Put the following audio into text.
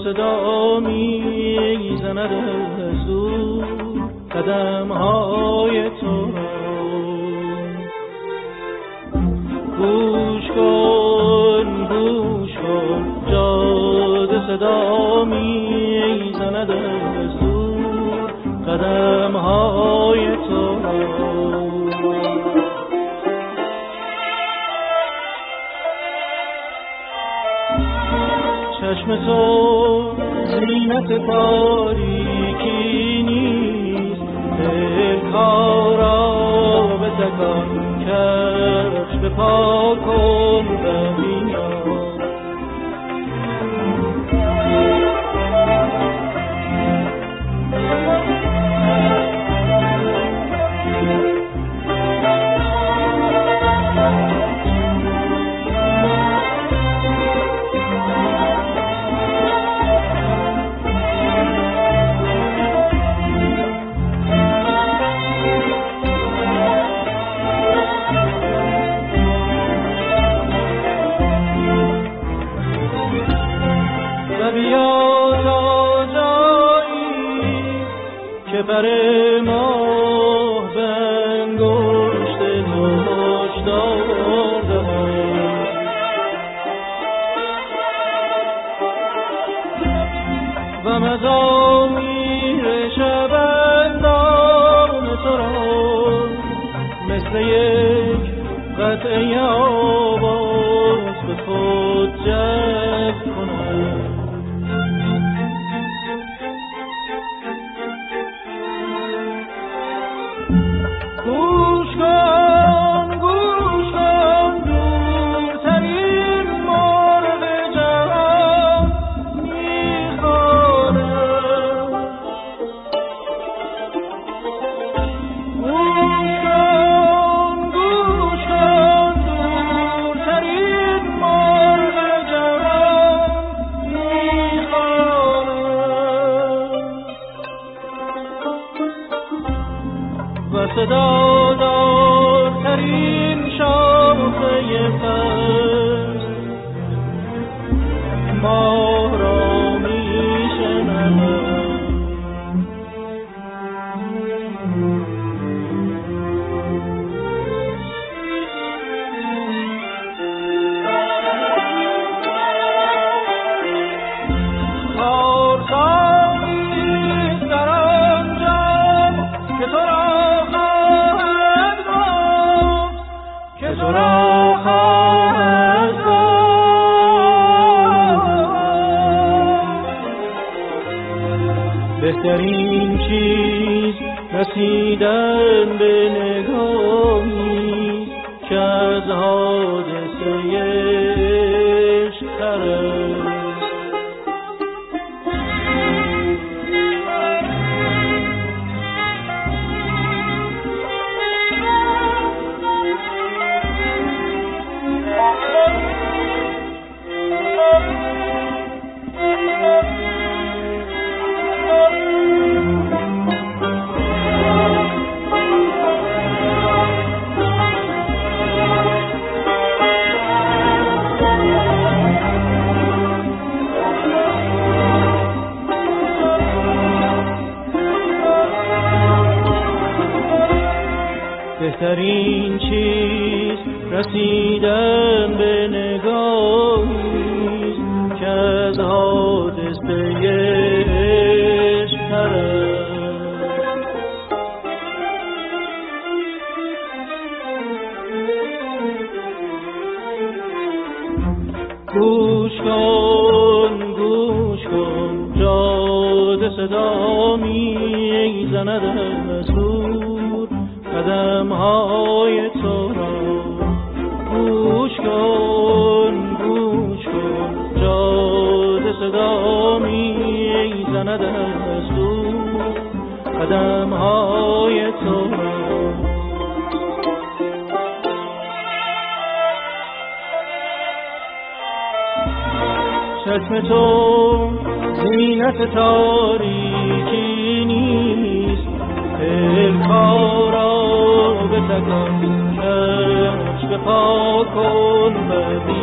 صدا می زند از دور قدم‌های تو را. گوش کن گوش کن جاده صدا می زند از دور قدم‌های تو را. چشم تو زینت تاریکی نیست، دلها را به تکان کش به پا کن و بیا. پر ماه به انگشت هشدار دهد و مزامیر شبندان تو را مثل یک قطعه آواز به خود جذب کند. گوش کن دورترین مرغ جهان میخوانم. گوش کن دورترین مرغ جهان میخوانم. و صدا دارترین شاخه فصل ماه را میشنود. پارسانیست در آنجا که تو را بهترین چیز رسیدن به نگاهی که از حادثه عشق تر است. بهترین چیز رسیدن به نگاهی که از حادثه عشق تر است. گوش کن جاده صدا می زند از دور قدم‌های تو را. گوش کن جاده صدا می زند از دور قدم‌های تو را. چشم تو زینت تاریکی نیست، دلها را به تکان کش به پا کن و